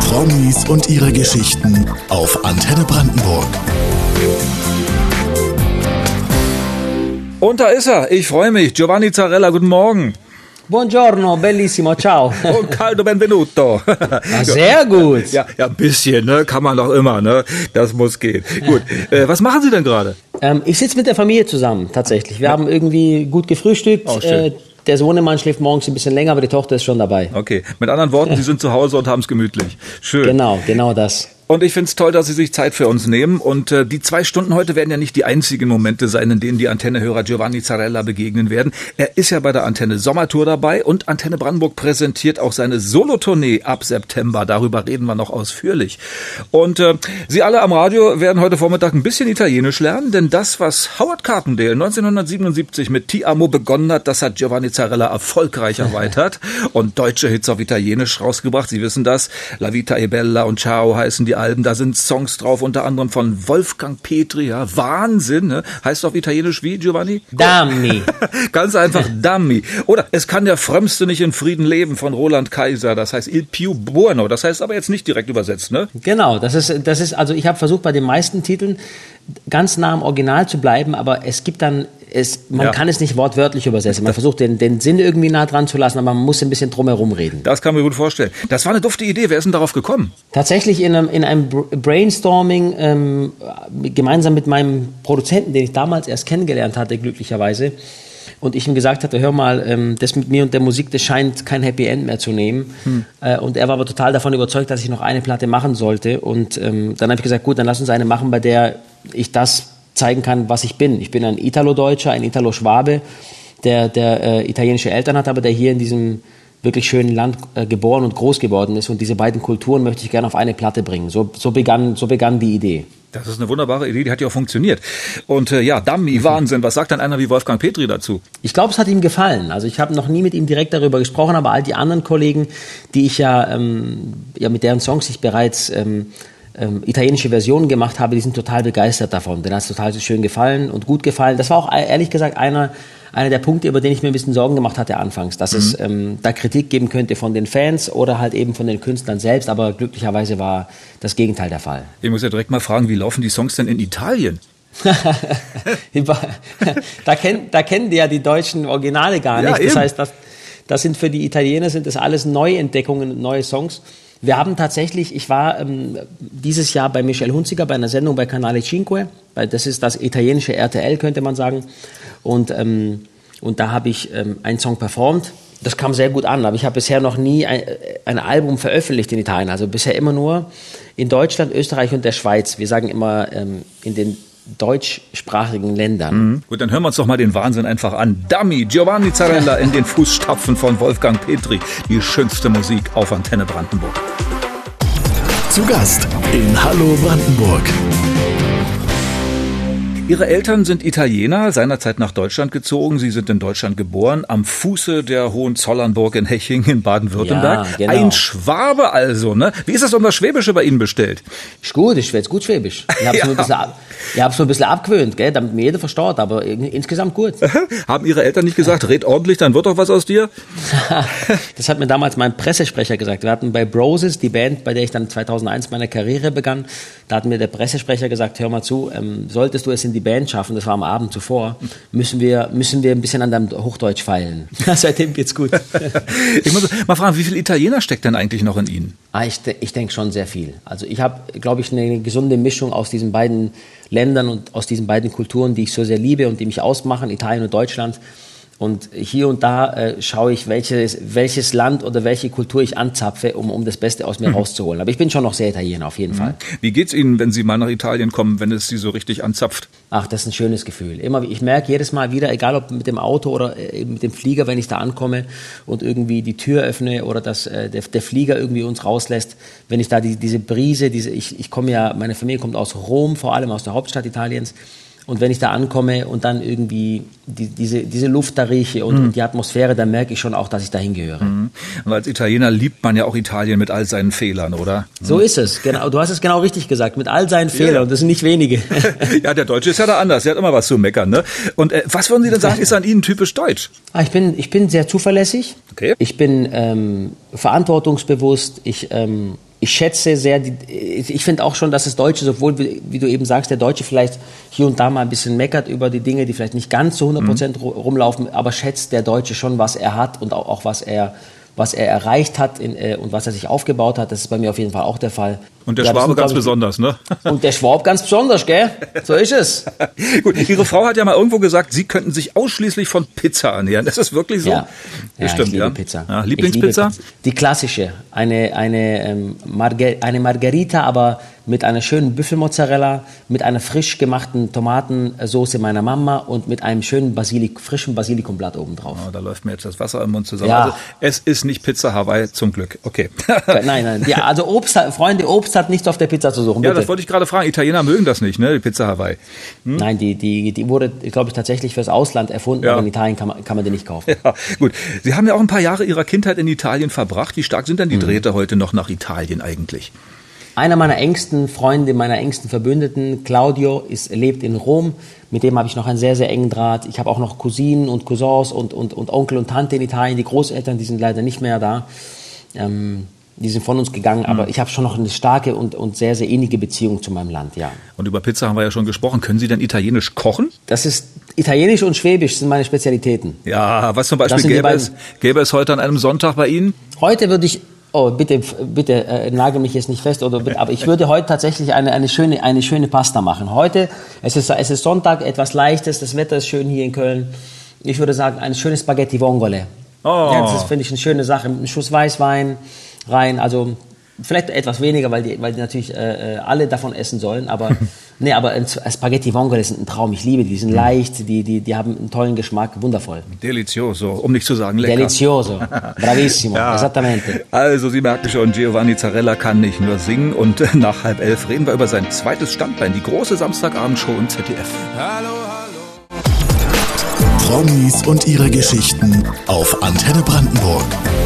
Promis und ihre Geschichten auf Antenne Brandenburg. Und da ist er, ich freue mich, Giovanni Zarella, guten Morgen. Buongiorno, bellissimo, ciao. Und caldo benvenuto. Sehr gut. Ja, ein bisschen, ne, kann man doch immer, ne, das muss gehen. Gut, was machen Sie denn gerade? Ich sitze mit der Familie zusammen, tatsächlich. Wir haben irgendwie gut gefrühstückt. Oh, schön. Der Sohnemann schläft morgens ein bisschen länger, aber die Tochter ist schon dabei. Okay, mit anderen Worten, Sie sind zu Hause und haben es gemütlich. Schön. Genau das. Und ich finde es toll, dass Sie sich Zeit für uns nehmen. Und die 2 Stunden heute werden ja nicht die einzigen Momente sein, in denen die Antenne-Hörer Giovanni Zarella begegnen werden. Er ist ja bei der Antenne Sommertour dabei und Antenne Brandenburg präsentiert auch seine Solotournee ab September. Darüber reden wir noch ausführlich. Und Sie alle am Radio werden heute Vormittag ein bisschen Italienisch lernen, denn das, was Howard Carpendale 1977 mit Ti Amo begonnen hat, das hat Giovanni Zarella erfolgreich erweitert und deutsche Hits auf Italienisch rausgebracht. Sie wissen das. La Vita è Bella und Ciao heißen die Alben, da sind Songs drauf, unter anderem von Wolfgang Petri, ja, Wahnsinn, ne? Heißt auf Italienisch wie, Giovanni? Dammi. Ganz einfach, Dammi. Oder es kann der Frömmste nicht in Frieden leben von Roland Kaiser, das heißt Il più buono, das heißt aber jetzt nicht direkt übersetzt, ne? Genau, das ist, also ich habe versucht bei den meisten Titeln ganz nah am Original zu bleiben, aber es gibt dann, man kann es nicht wortwörtlich übersetzen. Man versucht den Sinn irgendwie nah dran zu lassen, aber man muss ein bisschen drumherum reden. Das kann man mir gut vorstellen. Das war eine dufte Idee. Wer ist denn darauf gekommen? Tatsächlich in einem Brainstorming gemeinsam mit meinem Produzenten, den ich damals erst kennengelernt hatte, glücklicherweise. Und ich ihm gesagt hatte, hör mal, das mit mir und der Musik, das scheint kein Happy End mehr zu nehmen. Und er war aber total davon überzeugt, dass ich noch eine Platte machen sollte. Und dann habe ich gesagt, gut, dann lass uns eine machen, bei der ich das zeigen kann, was ich bin. Ich bin ein Italo-Deutscher, ein Italo-Schwabe, der italienische Eltern hat, aber der hier in diesem wirklich schönen Land geboren und groß geworden ist. Und diese beiden Kulturen möchte ich gerne auf eine Platte bringen. So begann die Idee. Das ist eine wunderbare Idee, die hat ja auch funktioniert. Und Dammi, Wahnsinn, was sagt dann einer wie Wolfgang Petri dazu? Ich glaube, es hat ihm gefallen. Also ich habe noch nie mit ihm direkt darüber gesprochen, aber all die anderen Kollegen, die ich mit deren Songs ich bereits italienische Versionen gemacht habe, die sind total begeistert davon. Denen hat es total schön gefallen und gut gefallen. Das war auch ehrlich gesagt einer der Punkte, über den ich mir ein bisschen Sorgen gemacht hatte anfangs, dass es da Kritik geben könnte von den Fans oder halt eben von den Künstlern selbst, aber glücklicherweise war das Gegenteil der Fall. Ich muss ja direkt mal fragen, wie laufen die Songs denn in Italien? Da kennen die ja die deutschen Originale gar nicht. Das heißt, das sind für die Italiener sind das alles Neuentdeckungen, neue Songs. Wir haben tatsächlich, ich war dieses Jahr bei Michel Hunziker bei einer Sendung bei Canale 5, weil das ist das italienische RTL, könnte man sagen. Und da habe ich einen Song performt. Das kam sehr gut an, aber ich habe bisher noch nie ein Album veröffentlicht in Italien. Also bisher immer nur in Deutschland, Österreich und der Schweiz. Wir sagen immer in den deutschsprachigen Ländern. Gut, dann hören wir uns doch mal den Wahnsinn einfach an. Dammi, Giovanni Zarella in den Fußstapfen von Wolfgang Petri. Die schönste Musik auf Antenne Brandenburg. Zu Gast in Hallo Brandenburg. Ihre Eltern sind Italiener, seinerzeit nach Deutschland gezogen. Sie sind in Deutschland geboren, am Fuße der Hohenzollernburg in Heching in Baden-Württemberg. Ja, genau. Ein Schwabe also, ne? Wie ist das um das Schwäbische bei Ihnen bestellt? Ist gut, ich schwätze gut Schwäbisch. Ich habe es nur ein bisschen abgewöhnt, gell, damit mir jeder versteht, aber insgesamt gut. Haben Ihre Eltern nicht gesagt, red ordentlich, dann wird doch was aus dir? Das hat mir damals mein Pressesprecher gesagt. Wir hatten bei Broses, die Band, bei der ich dann 2001 meine Karriere begann, da hat mir der Pressesprecher gesagt, hör mal zu, solltest du es in die Band schaffen, das war am Abend zuvor, müssen wir ein bisschen an deinem Hochdeutsch feilen. Seitdem geht's gut. Ich muss mal fragen, wie viel Italiener steckt denn eigentlich noch in Ihnen? Ich denke schon sehr viel. Also ich habe, glaube ich, eine gesunde Mischung aus diesen beiden Ländern und aus diesen beiden Kulturen, die ich so sehr liebe und die mich ausmachen, Italien und Deutschland. Und hier und da schaue ich, welches Land oder welche Kultur ich anzapfe, um das Beste aus mir rauszuholen. Aber ich bin schon noch sehr Italiener, auf jeden Fall. Wie geht's Ihnen, wenn Sie mal nach Italien kommen, wenn es Sie so richtig anzapft? Ach, das ist ein schönes Gefühl. Ich merke jedes Mal wieder, egal ob mit dem Auto oder mit dem Flieger, wenn ich da ankomme und irgendwie die Tür öffne oder dass der Flieger irgendwie uns rauslässt, wenn ich da diese Brise, ich komme ja, meine Familie kommt aus Rom, vor allem aus der Hauptstadt Italiens. Und wenn ich da ankomme und dann irgendwie diese Luft da rieche und die Atmosphäre, dann merke ich schon auch, dass ich dahin gehöre. Und als Italiener liebt man ja auch Italien mit all seinen Fehlern, oder? So ist es, genau. Du hast es genau richtig gesagt, mit all seinen Fehlern. Und das sind nicht wenige. Ja, der Deutsche ist ja da anders. Der hat immer was zu meckern, ne? Und was würden Sie denn sagen, ist an Ihnen typisch deutsch? Ich bin sehr zuverlässig. Okay. Ich bin verantwortungsbewusst. Ich Ich schätze sehr, ich finde auch schon, dass das Deutsche, obwohl, wie du eben sagst, der Deutsche vielleicht hier und da mal ein bisschen meckert über die Dinge, die vielleicht nicht ganz zu 100% rumlaufen, aber schätzt der Deutsche schon, was er hat und auch was er erreicht hat und was er sich aufgebaut hat. Das ist bei mir auf jeden Fall auch der Fall. Und der Schwabe ganz besonders, ne? Und der Schwab ganz besonders, gell? So ist es. Gut, Ihre Frau hat ja mal irgendwo gesagt, Sie könnten sich ausschließlich von Pizza ernähren. Das ist wirklich so? Ja, stimmt, ich liebe Pizza. Ja, Lieblingspizza? Die klassische. Eine Margherita, aber mit einer schönen Büffelmozzarella, mit einer frisch gemachten Tomatensoße meiner Mama und mit einem schönen frischen Basilikumblatt obendrauf. Oh, da läuft mir jetzt das Wasser im Mund zusammen. Ja. Also, es ist nicht Pizza Hawaii, zum Glück. Okay. Nein. Ja, also Obst hat nichts auf der Pizza zu suchen. Ja, Bitte. das wollte ich gerade fragen. Italiener mögen das nicht, ne? Die Pizza Hawaii. Nein, die wurde, glaube ich, tatsächlich fürs Ausland erfunden, Ja. aber in Italien kann man die nicht kaufen. Ja, gut. Sie haben ja auch ein paar Jahre Ihrer Kindheit in Italien verbracht. Wie stark sind denn die Drähte heute noch nach Italien eigentlich? Einer meiner engsten Freunde, meiner engsten Verbündeten, Claudio, lebt in Rom. Mit dem habe ich noch einen sehr, sehr engen Draht. Ich habe auch noch Cousinen und Cousins und Onkel und Tante in Italien. Die Großeltern, die sind leider nicht mehr da. Die sind von uns gegangen, aber ich habe schon noch eine starke und sehr, sehr innige Beziehung zu meinem Land, ja. Und über Pizza haben wir ja schon gesprochen. Können Sie denn italienisch kochen? Das ist Italienisch und Schwäbisch sind meine Spezialitäten. Ja, was zum Beispiel Das sind die gäbe es heute an einem Sonntag bei Ihnen? Heute würde ich, bitte nagel mich jetzt nicht fest, aber ich würde heute tatsächlich eine schöne Pasta machen. Heute, es ist Sonntag, etwas Leichtes, das Wetter ist schön hier in Köln. Ich würde sagen, ein schönes Spaghetti Vongole. Oh. Ja, das finde ich eine schöne Sache. Mit einem Schuss Weißwein rein, also vielleicht etwas weniger, weil die natürlich alle davon essen sollen, aber aber Spaghetti Vongole sind ein Traum. Ich liebe die sind leicht, die haben einen tollen Geschmack, wundervoll. Delizioso, um nicht zu sagen lecker. Delizioso, bravissimo, Ja. Esattamente. Also, Sie merken schon, Giovanni Zarella kann nicht nur singen und nach 10:30 reden wir über sein zweites Standbein, die große Samstagabendshow im ZDF. Promis und ihre Geschichten auf Antenne Brandenburg.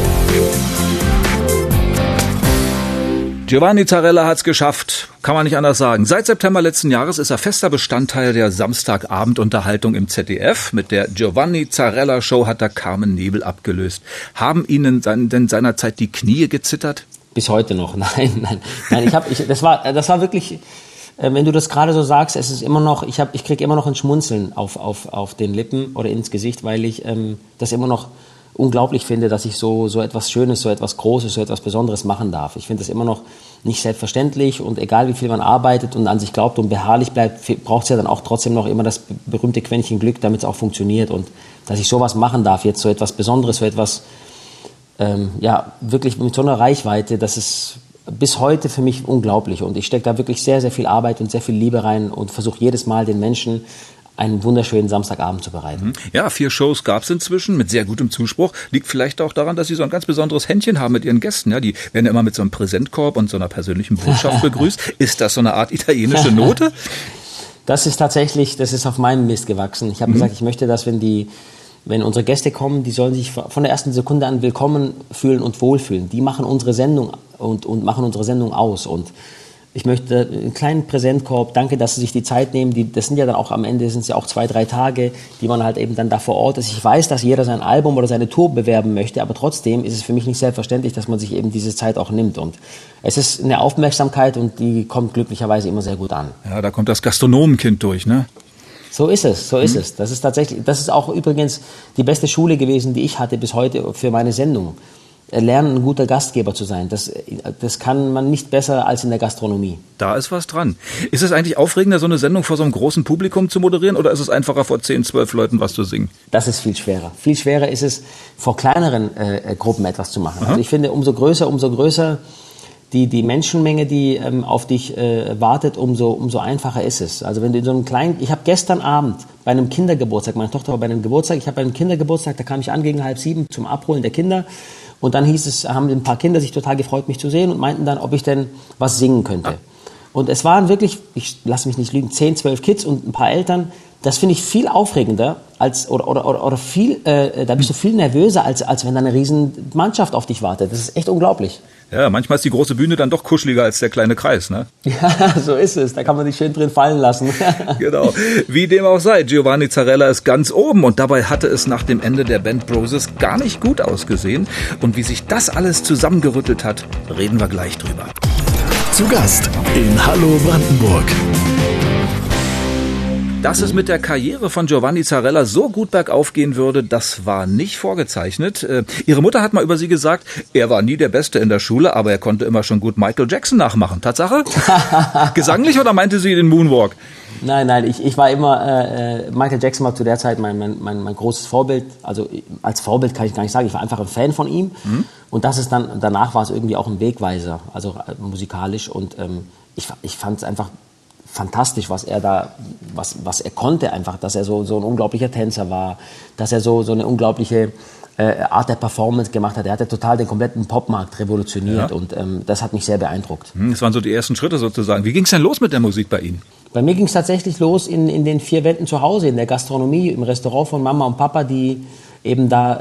Giovanni Zarella hat's geschafft, kann man nicht anders sagen. Seit September letzten Jahres ist er fester Bestandteil der Samstagabendunterhaltung im ZDF. Mit der Giovanni Zarella Show hat er Carmen Nebel abgelöst. Haben Ihnen denn seinerzeit die Knie gezittert? Bis heute noch, nein. Das war wirklich, wenn du das gerade so sagst, es ist immer noch, ich kriege immer noch ein Schmunzeln auf den Lippen oder ins Gesicht, weil ich das immer noch unglaublich finde, dass ich so etwas Schönes, so etwas Großes, so etwas Besonderes machen darf. Ich finde das immer noch nicht selbstverständlich und egal wie viel man arbeitet und an sich glaubt und beharrlich bleibt, braucht es ja dann auch trotzdem noch immer das berühmte Quäntchen Glück, damit es auch funktioniert und dass ich sowas machen darf, jetzt so etwas Besonderes, so etwas, wirklich mit so einer Reichweite, das ist bis heute für mich unglaublich und ich stecke da wirklich sehr, sehr viel Arbeit und sehr viel Liebe rein und versuche jedes Mal den Menschen einen wunderschönen Samstagabend zu bereiten. Ja, 4 Shows gab's inzwischen mit sehr gutem Zuspruch. Liegt vielleicht auch daran, dass Sie so ein ganz besonderes Händchen haben mit Ihren Gästen. Ja, die werden ja immer mit so einem Präsentkorb und so einer persönlichen Botschaft begrüßt. Ist das so eine Art italienische Note? Das ist auf meinem Mist gewachsen. Ich habe gesagt, ich möchte, dass wenn unsere Gäste kommen, die sollen sich von der ersten Sekunde an willkommen fühlen und wohlfühlen. Die machen unsere Sendung und machen unsere Sendung aus und ich möchte einen kleinen Präsentkorb, danke, dass Sie sich die Zeit nehmen, das sind ja dann auch am Ende, sind es ja auch 2-3 Tage, die man halt eben dann da vor Ort ist. Ich weiß, dass jeder sein Album oder seine Tour bewerben möchte, aber trotzdem ist es für mich nicht selbstverständlich, dass man sich eben diese Zeit auch nimmt und es ist eine Aufmerksamkeit und die kommt glücklicherweise immer sehr gut an. Ja, da kommt das Gastronomenkind durch, ne? So ist es. Das ist auch übrigens die beste Schule gewesen, die ich hatte bis heute für meine Sendung. Lernen, ein guter Gastgeber zu sein. Das kann man nicht besser als in der Gastronomie. Da ist was dran. Ist es eigentlich aufregender, so eine Sendung vor so einem großen Publikum zu moderieren oder ist es einfacher, vor 10, 12 Leuten was zu singen? Das ist viel schwerer. Viel schwerer ist es, vor kleineren Gruppen etwas zu machen. Aha. Also ich finde, umso größer die Menschenmenge, die auf dich wartet, umso einfacher ist es. Also wenn du in so einem kleinen, ich habe gestern Abend bei einem Kindergeburtstag, meine Tochter war bei einem Geburtstag, da kam ich an gegen 6:30 zum Abholen der Kinder. Und dann haben ein paar Kinder sich total gefreut, mich zu sehen und meinten dann, ob ich denn was singen könnte. Und es waren wirklich, ich lasse mich nicht lügen, 10, 12 Kids und ein paar Eltern. Das finde ich viel aufregender da bist du viel nervöser, als wenn da eine riesen Mannschaft auf dich wartet. Das ist echt unglaublich. Ja, manchmal ist die große Bühne dann doch kuscheliger als der kleine Kreis, ne? Ja, so ist es. Da kann man sich schön drin fallen lassen. Genau. Wie dem auch sei, Giovanni Zarella ist ganz oben und dabei hatte es nach dem Ende der Band Broses gar nicht gut ausgesehen. Und wie sich das alles zusammengerüttelt hat, reden wir gleich drüber. Zu Gast in Hallo Brandenburg. Dass es mit der Karriere von Giovanni Zarella so gut bergauf gehen würde, das war nicht vorgezeichnet. Ihre Mutter hat mal über Sie gesagt, er war nie der Beste in der Schule, aber er konnte immer schon gut Michael Jackson nachmachen. Tatsache? Gesanglich oder meinte sie den Moonwalk? Nein, ich war immer, Michael Jackson war zu der Zeit mein großes Vorbild. Also als Vorbild kann ich gar nicht sagen, ich war einfach ein Fan von ihm. Und das ist dann, danach war es irgendwie auch ein Wegweiser, also musikalisch. Und ich fand es einfach fantastisch, was er konnte einfach, dass er so ein unglaublicher Tänzer war, dass er so eine unglaubliche Art der Performance gemacht hat. Er hat ja total den kompletten Popmarkt revolutioniert und das hat mich sehr beeindruckt. Das waren so die ersten Schritte sozusagen. Wie ging es denn los mit der Musik bei Ihnen? Bei mir ging es tatsächlich los in den 4 Wänden zu Hause, in der Gastronomie, im Restaurant von Mama und Papa, die eben da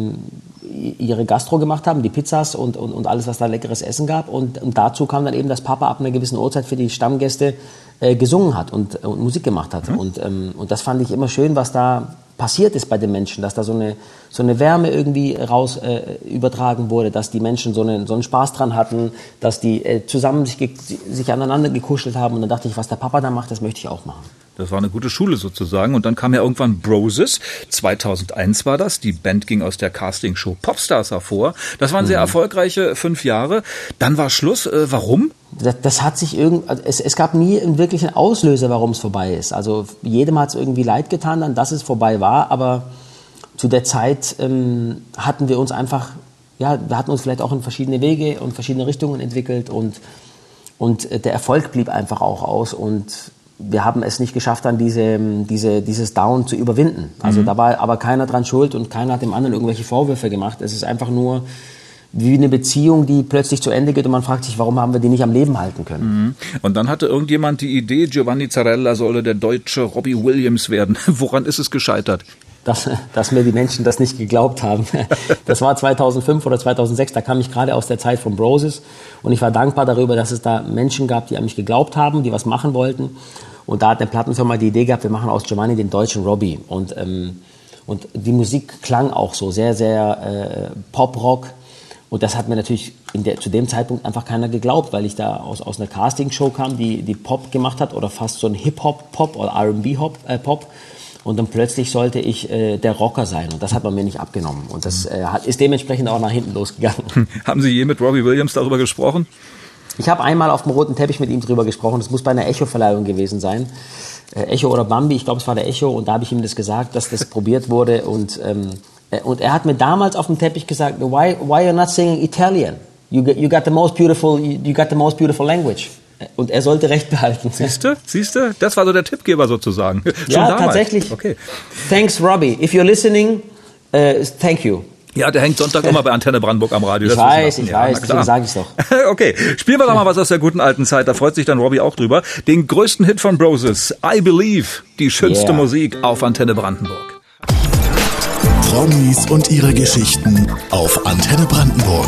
ihre Gastro gemacht haben, die Pizzas und alles, was da leckeres Essen gab. Und dazu kam dann eben, dass Papa ab einer gewissen Uhrzeit für die Stammgäste gesungen hat und Musik gemacht hat. Und das fand ich immer schön, was da passiert ist bei den Menschen, dass da so eine Wärme irgendwie raus übertragen wurde, dass die Menschen so einen Spaß dran hatten, dass die zusammen sich aneinander gekuschelt haben. Und dann dachte ich, was der Papa da macht, das möchte ich auch machen. Das war eine gute Schule sozusagen. Und dann kam ja irgendwann Broses. 2001 war das. Die Band ging aus der Castingshow Popstars hervor. Das waren sehr erfolgreiche 5 Jahre. Dann war Schluss. Warum? Das hat sich es gab nie einen wirklichen Auslöser, warum es vorbei ist. Also jedem hat es irgendwie leid getan, dann, dass es vorbei war. Aber zu der Zeit hatten wir uns einfach, wir hatten uns vielleicht auch in verschiedene Wege und verschiedene Richtungen entwickelt. Und der Erfolg blieb einfach auch aus. Und wir haben es nicht geschafft, dann dieses Down zu überwinden. Also da war aber keiner dran schuld und keiner hat dem anderen irgendwelche Vorwürfe gemacht. Es ist einfach nur wie eine Beziehung, die plötzlich zu Ende geht und man fragt sich, warum haben wir die nicht am Leben halten können. Und dann hatte irgendjemand die Idee, Giovanni Zarella solle der deutsche Robbie Williams werden. Woran ist es gescheitert? Dass mir die Menschen das nicht geglaubt haben. Das war 2005 oder 2006, da kam ich gerade aus der Zeit von Broses und ich war dankbar darüber, dass es da Menschen gab, die an mich geglaubt haben, die was machen wollten. Und da hat eine Plattenfirma die Idee gehabt, wir machen aus Giovanni den deutschen Robbie. Und die Musik klang auch so sehr, sehr Pop-Rock. Und das hat mir natürlich zu dem Zeitpunkt einfach keiner geglaubt, weil ich da aus einer Castingshow kam, die Pop gemacht hat oder fast so ein Hip-Hop-Pop oder R&B-Pop. Und dann plötzlich sollte ich der Rocker sein. Und das hat man mir nicht abgenommen. Und das ist dementsprechend auch nach hinten losgegangen. Haben Sie je mit Robbie Williams darüber gesprochen? Ich habe einmal auf dem roten Teppich mit ihm drüber gesprochen. Das muss bei einer Echo-Verleihung gewesen sein. Echo oder Bambi, ich glaube, es war der Echo. Und da habe ich ihm das gesagt, dass das probiert wurde. Und er hat mir damals auf dem Teppich gesagt, why you're not singing Italian? You got the most beautiful language. Und er sollte Recht behalten. Siehst du? Das war so der Tippgeber sozusagen. Ja, damals. Tatsächlich. Okay. Thanks, Robbie. If you're listening, thank you. Ja, der hängt Sonntag immer bei Antenne Brandenburg am Radio. Ich weiß, deswegen sage ich's doch. Okay, spielen wir doch mal was aus der guten alten Zeit, da freut sich dann Robbie auch drüber. Den größten Hit von Broses, I Believe, die schönste Musik auf Antenne Brandenburg. Promis und ihre Geschichten auf Antenne Brandenburg.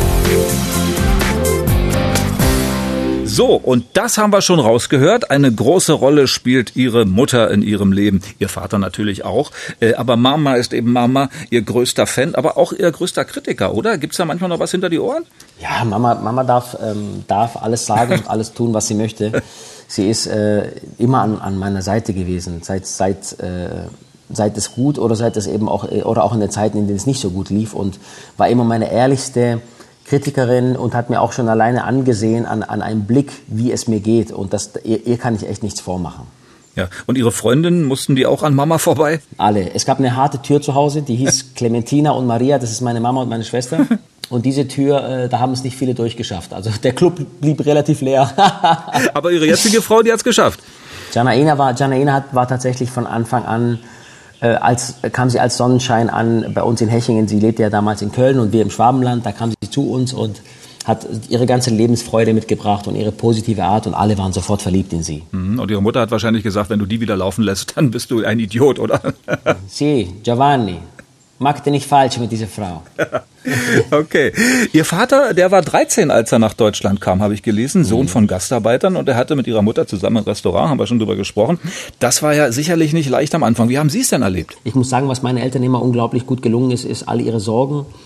So, und das haben wir schon rausgehört. Eine große Rolle spielt Ihre Mutter in Ihrem Leben. Ihr Vater natürlich auch. Aber Mama ist eben Mama, Ihr größter Fan, aber auch Ihr größter Kritiker, oder? Gibt's da manchmal noch was hinter die Ohren? Ja, Mama darf alles sagen und alles tun, was sie möchte. Sie ist immer an meiner Seite gewesen, seit es gut oder seit es eben auch in den Zeiten, in denen es nicht so gut lief, und war immer meine ehrlichste Kritikerin und hat mir auch schon alleine angesehen an einem Blick, wie es mir geht, und ihr kann ich echt nichts vormachen. Ja, und Ihre Freundinnen, mussten die auch an Mama vorbei? Alle. Es gab eine harte Tür zu Hause, die hieß Clementina und Maria, das ist meine Mama und meine Schwester. Und diese Tür, da haben es nicht viele durchgeschafft. Also der Club blieb relativ leer. Aber Ihre jetzige Frau, die hat's geschafft. Janaina war tatsächlich von Anfang an, kam sie als Sonnenschein an bei uns in Hechingen. Sie lebte ja damals in Köln und wir im Schwabenland. Da kam sie zu uns und hat ihre ganze Lebensfreude mitgebracht und ihre positive Art, und alle waren sofort verliebt in sie. Und Ihre Mutter hat wahrscheinlich gesagt, wenn du die wieder laufen lässt, dann bist du ein Idiot, oder? Sie, Giovanni, mach dir nicht falsch mit dieser Frau. Okay. Ihr Vater, der war 13, als er nach Deutschland kam, habe ich gelesen, Sohn von Gastarbeitern, und er hatte mit Ihrer Mutter zusammen ein Restaurant, haben wir schon drüber gesprochen. Das war ja sicherlich nicht leicht am Anfang. Wie haben Sie es denn erlebt? Ich muss sagen, was meinen Eltern immer unglaublich gut gelungen ist all ihre Sorgen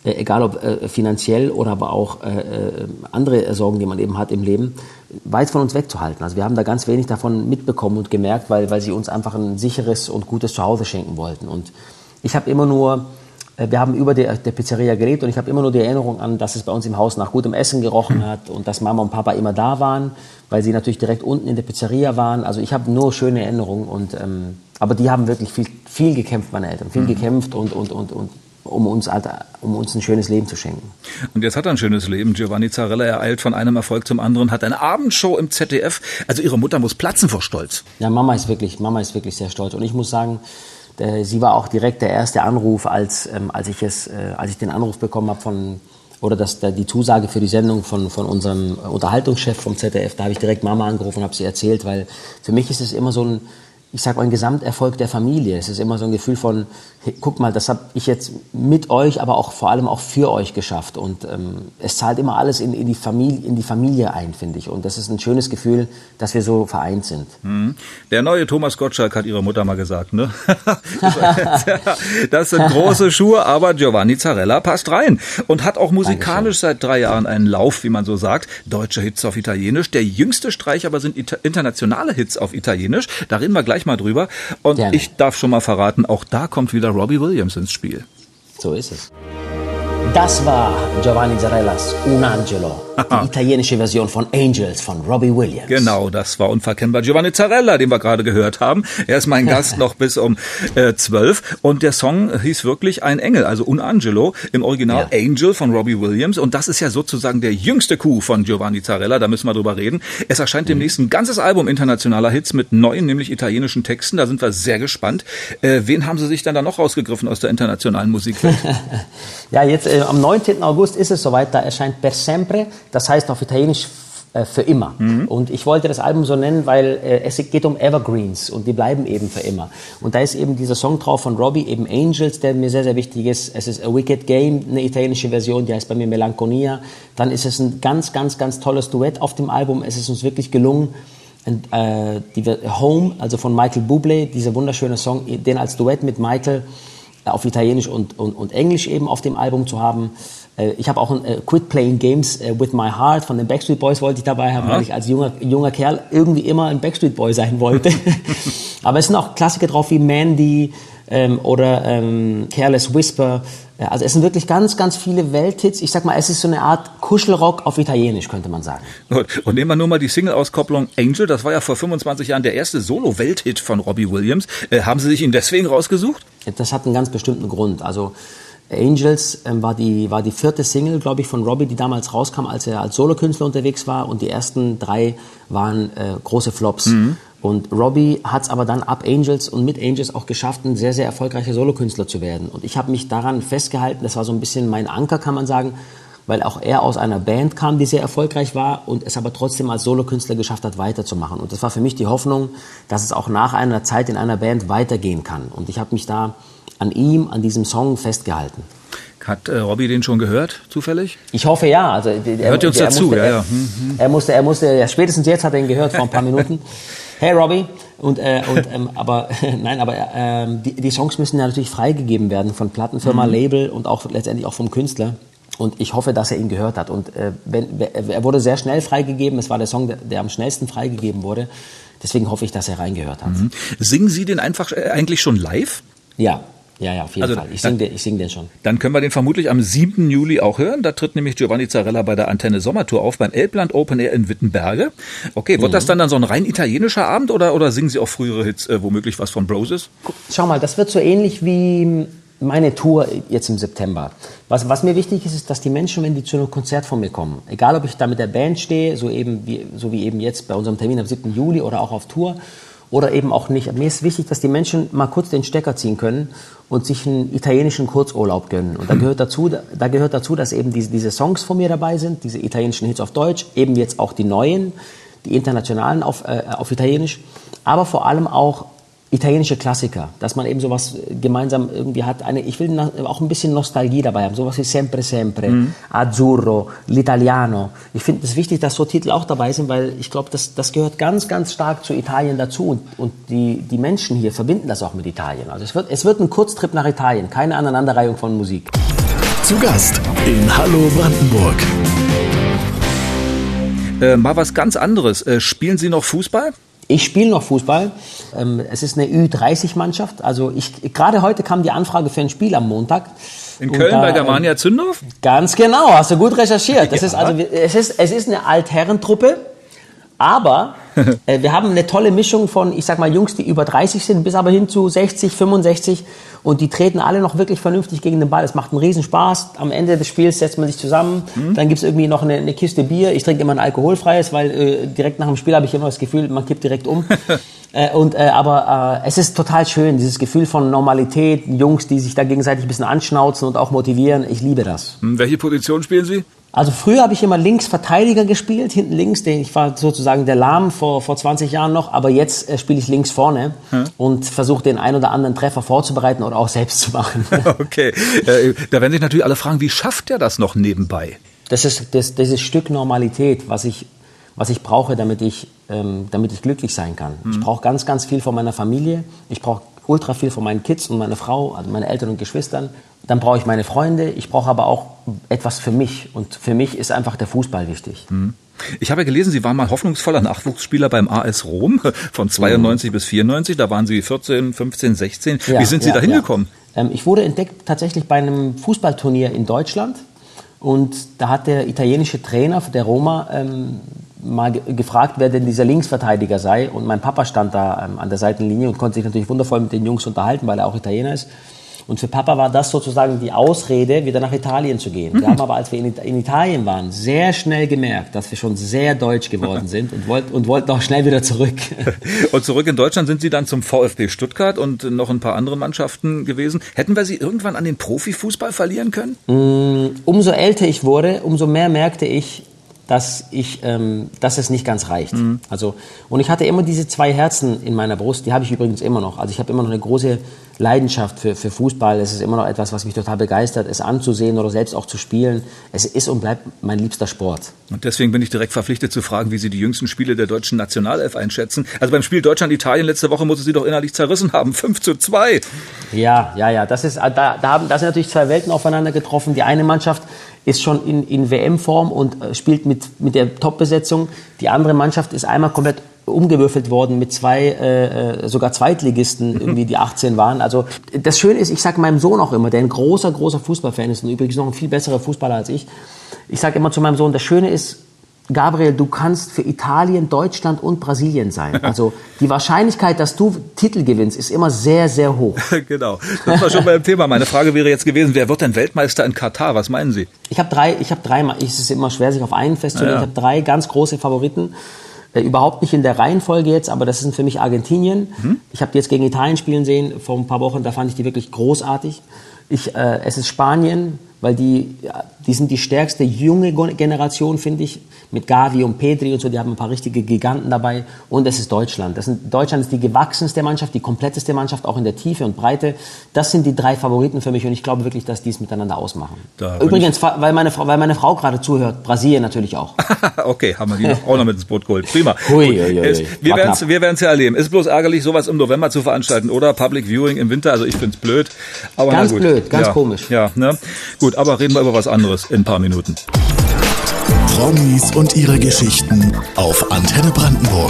egal ob finanziell oder aber auch andere Sorgen, die man eben hat im Leben, weit von uns wegzuhalten. Also wir haben da ganz wenig davon mitbekommen und gemerkt, weil sie uns einfach ein sicheres und gutes Zuhause schenken wollten. Und ich habe immer nur, wir haben über der Pizzeria gelebt und ich habe immer nur die Erinnerung an, dass es bei uns im Haus nach gutem Essen gerochen hat und dass Mama und Papa immer da waren, weil sie natürlich direkt unten in der Pizzeria waren. Also ich habe nur schöne Erinnerungen aber die haben wirklich viel gekämpft, meine Eltern, viel gekämpft und um uns ein schönes Leben zu schenken. Und jetzt hat er ein schönes Leben. Giovanni Zarella, er eilt von einem Erfolg zum anderen, hat eine Abendshow im ZDF. Also Ihre Mutter muss platzen vor Stolz. Ja, Mama ist wirklich sehr stolz. Und ich muss sagen, sie war auch direkt der erste Anruf, als ich den Anruf bekommen habe die Zusage für die Sendung von unserem Unterhaltungschef vom ZDF. Da habe ich direkt Mama angerufen und habe sie erzählt, weil für mich ist es immer so ein Gesamterfolg der Familie. Es ist immer so ein Gefühl von, hey, guck mal, das habe ich jetzt mit euch, aber auch vor allem auch für euch geschafft. Und es zahlt immer alles in die Familie ein, finde ich. Und das ist ein schönes Gefühl, dass wir so vereint sind. Der neue Thomas Gottschalk hat Ihre Mutter mal gesagt, ne? Das sind große Schuhe, aber Giovanni Zarella passt rein. Und hat auch musikalisch seit 3 Jahren einen Lauf, wie man so sagt. Deutsche Hits auf Italienisch. Der jüngste Streich aber sind internationale Hits auf Italienisch. Da reden wir gleich mal drüber. Und gerne. Ich darf schon mal verraten, auch da kommt wieder Robbie Williams ins Spiel. So ist es. Das war Giovanni Zarellas Un Angelo, die italienische Version von Angels von Robbie Williams. Genau, das war unverkennbar Giovanni Zarella, den wir gerade gehört haben. Er ist mein Gast noch bis um 12 und der Song hieß wirklich Ein Engel, also Un Angelo, im Original Angel von Robbie Williams und das ist ja sozusagen der jüngste Coup von Giovanni Zarella, da müssen wir drüber reden. Es erscheint demnächst ein ganzes Album internationaler Hits mit neuen, nämlich italienischen Texten, da sind wir sehr gespannt. Wen haben Sie sich dann da noch rausgegriffen aus der internationalen Musikwelt? Ja, jetzt am 19. August ist es soweit, da erscheint Per Sempre, das heißt auf Italienisch für immer. Und ich wollte das Album so nennen, weil es geht um Evergreens und die bleiben eben für immer. Und da ist eben dieser Song drauf von Robbie, eben Angels, der mir sehr, sehr wichtig ist. Es ist A Wicked Game, eine italienische Version, die heißt bei mir Melancholia. Dann ist es ein ganz, ganz, ganz tolles Duett auf dem Album. Es ist uns wirklich gelungen, Home, also von Michael Bublé, dieser wunderschöne Song, den als Duett mit Michael auf Italienisch und Englisch eben auf dem Album zu haben. Ich habe auch ein Quit Playing Games with My Heart von den Backstreet Boys wollte ich dabei haben, weil ich als junger Kerl irgendwie immer ein Backstreet Boy sein wollte. Aber es sind auch Klassiker drauf wie Mandy oder Careless Whisper. Also es sind wirklich ganz, ganz viele Welthits. Ich sag mal, es ist so eine Art Kuschelrock auf Italienisch, könnte man sagen. Gut. Und nehmen wir nur mal die Single-Auskopplung Angel. Das war ja vor 25 Jahren der erste Solo-Welthit von Robbie Williams. Haben Sie sich ihn deswegen rausgesucht? Das hat einen ganz bestimmten Grund. Also Angels war die 4. Single, glaube ich, von Robbie, die damals rauskam, als er als Solokünstler unterwegs war. Und die ersten 3 waren große Flops. Und Robbie hat es aber dann ab Angels und mit Angels auch geschafft, ein sehr, sehr erfolgreicher Solokünstler zu werden. Und ich habe mich daran festgehalten, das war so ein bisschen mein Anker, kann man sagen, weil auch er aus einer Band kam, die sehr erfolgreich war und es aber trotzdem als Solokünstler geschafft hat, weiterzumachen. Und das war für mich die Hoffnung, dass es auch nach einer Zeit in einer Band weitergehen kann. Und ich habe mich da an diesem Song festgehalten. Hat Robbie den schon gehört, zufällig? Ich hoffe ja. Also, hört uns dazu, ja. Er musste, spätestens jetzt hat er ihn gehört, vor ein paar Minuten. Hey Robbie, aber die Songs müssen ja natürlich freigegeben werden von Plattenfirma, Label und auch letztendlich auch vom Künstler. Und ich hoffe, dass er ihn gehört hat. Und er wurde sehr schnell freigegeben. Es war der Song, der am schnellsten freigegeben wurde. Deswegen hoffe ich, dass er reingehört hat. Singen Sie den einfach eigentlich schon live? Ja. Ja, auf jeden Fall. Ich sing den schon. Dann können wir den vermutlich am 7. Juli auch hören. Da tritt nämlich Giovanni Zarella bei der Antenne Sommertour auf beim Elbland Open Air in Wittenberge. Okay, wird das dann so ein rein italienischer Abend oder singen Sie auch frühere Hits, womöglich was von Broses? Schau mal, das wird so ähnlich wie meine Tour jetzt im September. Was mir wichtig ist, ist, dass die Menschen, wenn die zu einem Konzert von mir kommen, egal ob ich da mit der Band stehe, so wie eben jetzt bei unserem Termin am 7. Juli oder auch auf Tour, oder eben auch nicht. Mir ist wichtig, dass die Menschen mal kurz den Stecker ziehen können und sich einen italienischen Kurzurlaub gönnen. Und da gehört dazu, dass eben diese Songs von mir dabei sind, diese italienischen Hits auf Deutsch, eben jetzt auch die neuen, die internationalen auf Italienisch, aber vor allem auch italienische Klassiker, dass man eben sowas gemeinsam irgendwie hat. Ich will auch ein bisschen Nostalgie dabei haben, sowas wie Sempre Sempre, Azzurro, L'Italiano. Ich finde es wichtig, dass so Titel auch dabei sind, weil ich glaube, das gehört ganz, ganz stark zu Italien dazu und die Menschen hier verbinden das auch mit Italien. Also es wird ein Kurztrip nach Italien, keine Aneinanderreihung von Musik. Zu Gast in Hallo Brandenburg. Mal was ganz anderes. Spielen Sie noch Fußball? Ich spiele noch Fußball. Es ist eine Ü30-Mannschaft. Also gerade heute kam die Anfrage für ein Spiel am Montag. In Köln bei Germania Zündorf? Ganz genau, hast du gut recherchiert. Das ist also, es ist eine Altherrentruppe, aber wir haben eine tolle Mischung von, ich sag mal, Jungs, die über 30 sind, bis aber hin zu 60, 65 und die treten alle noch wirklich vernünftig gegen den Ball. Es macht einen Riesenspaß. Am Ende des Spiels setzt man sich zusammen, dann gibt's irgendwie noch eine Kiste Bier. Ich trinke immer ein alkoholfreies, weil direkt nach dem Spiel habe ich immer das Gefühl, man kippt direkt um. Aber es ist total schön, dieses Gefühl von Normalität, Jungs, die sich da gegenseitig ein bisschen anschnauzen und auch motivieren. Ich liebe das. Welche Position spielen Sie? Also früher habe ich immer Linksverteidiger gespielt, hinten links. Ich war sozusagen der Lahm vor 20 Jahren noch, aber jetzt spiele ich links vorne und versuche den ein oder anderen Treffer vorzubereiten oder auch selbst zu machen. Okay, da werden sich natürlich alle fragen, wie schafft er das noch nebenbei? Das ist dieses Stück Normalität, was ich brauche, damit ich glücklich sein kann. Ich brauche ganz, ganz viel von meiner Familie. Ich brauche ultra viel von meinen Kids und meiner Frau, also meine Eltern und Geschwistern. Dann brauche ich meine Freunde. Ich brauche aber auch etwas für mich. Und für mich ist einfach der Fußball wichtig. Ich habe ja gelesen, Sie waren mal hoffnungsvoller Nachwuchsspieler beim AS Rom von 92 bis 94. Da waren Sie 14, 15, 16. Wie sind Sie da hingekommen? Ich wurde entdeckt tatsächlich bei einem Fußballturnier in Deutschland. Und da hat der italienische Trainer der Roma mal gefragt, wer denn dieser Linksverteidiger sei. Und mein Papa stand da an der Seitenlinie und konnte sich natürlich wundervoll mit den Jungs unterhalten, weil er auch Italiener ist. Und für Papa war das sozusagen die Ausrede, wieder nach Italien zu gehen. Wir haben aber, als wir in Italien waren, sehr schnell gemerkt, dass wir schon sehr deutsch geworden sind und wollten auch schnell wieder zurück. Und zurück in Deutschland sind Sie dann zum VfB Stuttgart und noch ein paar andere Mannschaften gewesen. Hätten wir Sie irgendwann an den Profifußball verlieren können? Umso älter ich wurde, umso mehr merkte ich, dass es nicht ganz reicht. Und ich hatte immer diese zwei Herzen in meiner Brust, die habe ich übrigens immer noch. Also ich habe immer noch eine große Leidenschaft für Fußball. Es ist immer noch etwas, was mich total begeistert, es anzusehen oder selbst auch zu spielen. Es ist und bleibt mein liebster Sport. Und deswegen bin ich direkt verpflichtet zu fragen, wie Sie die jüngsten Spiele der deutschen Nationalelf einschätzen. Also beim Spiel Deutschland-Italien letzte Woche musste Sie doch innerlich zerrissen haben. 5:2. Ja. Da sind natürlich zwei Welten aufeinander getroffen. Die eine Mannschaft ist schon in WM-Form und spielt mit der Top-Besetzung. Die andere Mannschaft ist einmal komplett umgewürfelt worden mit zwei, sogar Zweitligisten, irgendwie, die 18 waren. Also das Schöne ist, ich sage meinem Sohn auch immer, der ein großer Fußballfan ist und übrigens noch ein viel besserer Fußballer als ich sage immer zu meinem Sohn, das Schöne ist, Gabriel, du kannst für Italien, Deutschland und Brasilien sein. Also die Wahrscheinlichkeit, dass du Titel gewinnst, ist immer sehr, sehr hoch. Genau, das war schon beim Thema. Meine Frage wäre jetzt gewesen, wer wird denn Weltmeister in Katar? Was meinen Sie? Ich habe drei, es ist immer schwer, sich auf einen festzulegen. Ja. Ich habe 3 ganz große Favoriten. Überhaupt nicht in der Reihenfolge jetzt, aber das sind für mich Argentinien. Ich habe die jetzt gegen Italien spielen sehen vor ein paar Wochen, da fand ich die wirklich großartig. Es ist Spanien, weil die sind die stärkste junge Generation, finde ich, mit Gavi und Pedri und so, die haben ein paar richtige Giganten dabei. Und es ist Deutschland. Deutschland ist die gewachsenste Mannschaft, die kompletteste Mannschaft, auch in der Tiefe und Breite. Das sind die 3 Favoriten für mich und ich glaube wirklich, dass die es miteinander ausmachen. Übrigens, weil meine Frau gerade zuhört, Brasilien natürlich auch. Okay, haben wir die auch noch mit ins Boot geholt. Prima. Wir werden es ja erleben. Ist bloß ärgerlich, sowas im November zu veranstalten, oder? Public Viewing im Winter, also ich finde es blöd. Aber ganz blöd, ganz komisch. Ja, ne? Gut, aber reden wir über was anderes in ein paar Minuten. Promis und ihre Geschichten auf Antenne Brandenburg.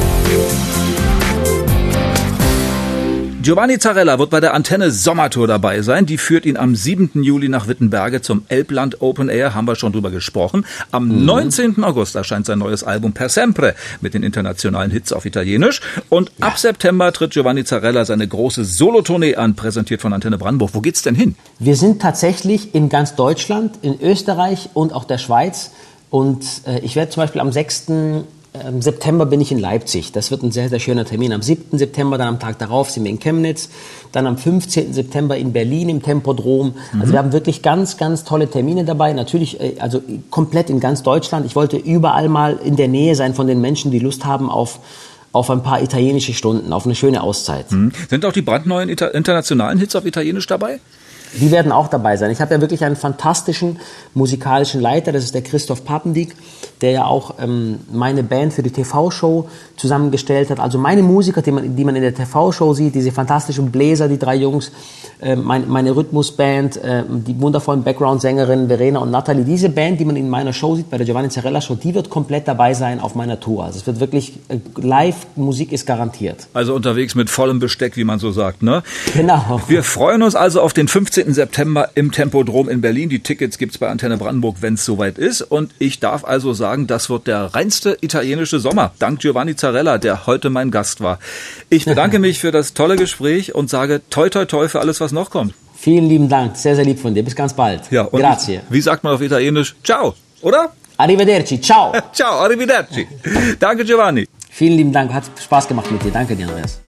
Giovanni Zarella wird bei der Antenne Sommertour dabei sein. Die führt ihn am 7. Juli nach Wittenberge zum Elbland Open Air, haben wir schon drüber gesprochen. Am 19. August erscheint sein neues Album Per Sempre mit den internationalen Hits auf Italienisch. Und ab September tritt Giovanni Zarella seine große Solotournee an, präsentiert von Antenne Brandenburg. Wo geht's denn hin? Wir sind tatsächlich in ganz Deutschland, in Österreich und auch der Schweiz. Und ich werde zum Beispiel am 6. September bin ich in Leipzig. Das wird ein sehr, sehr schöner Termin. Am 7. September, dann am Tag darauf, sind wir in Chemnitz. Dann am 15. September in Berlin im Tempodrom. Also wir haben wirklich ganz, ganz tolle Termine dabei. Natürlich, also komplett in ganz Deutschland. Ich wollte überall mal in der Nähe sein von den Menschen, die Lust haben auf ein paar italienische Stunden, auf eine schöne Auszeit. Sind auch die brandneuen internationalen Hits auf Italienisch dabei? Die werden auch dabei sein. Ich habe ja wirklich einen fantastischen musikalischen Leiter, das ist der Christoph Papendiek. der ja auch meine Band für die TV-Show zusammengestellt hat. Also meine Musiker, die man in der TV-Show sieht, diese fantastischen Bläser, die 3 Jungs, meine Rhythmusband, die wundervollen Background-Sängerinnen Verena und Natalie. Diese Band, die man in meiner Show sieht, bei der Giovanni Zarella Show, die wird komplett dabei sein auf meiner Tour. Also es wird wirklich, Live-Musik ist garantiert. Also unterwegs mit vollem Besteck, wie man so sagt, ne? Genau. Wir freuen uns also auf den 15. September im Tempodrom in Berlin. Die Tickets gibt's bei Antenne Brandenburg, wenn es soweit ist. Und ich darf also sagen, das wird der reinste italienische Sommer. Dank Giovanni Zarella, der heute mein Gast war. Ich bedanke mich für das tolle Gespräch und sage toi toi toi für alles, was noch kommt. Vielen lieben Dank, sehr, sehr lieb von dir. Bis ganz bald. Ja, und grazie. Wie sagt man auf Italienisch? Ciao, oder? Arrivederci, ciao. Ciao, arrivederci. Danke, Giovanni. Vielen lieben Dank, hat Spaß gemacht mit dir. Danke dir, Andreas.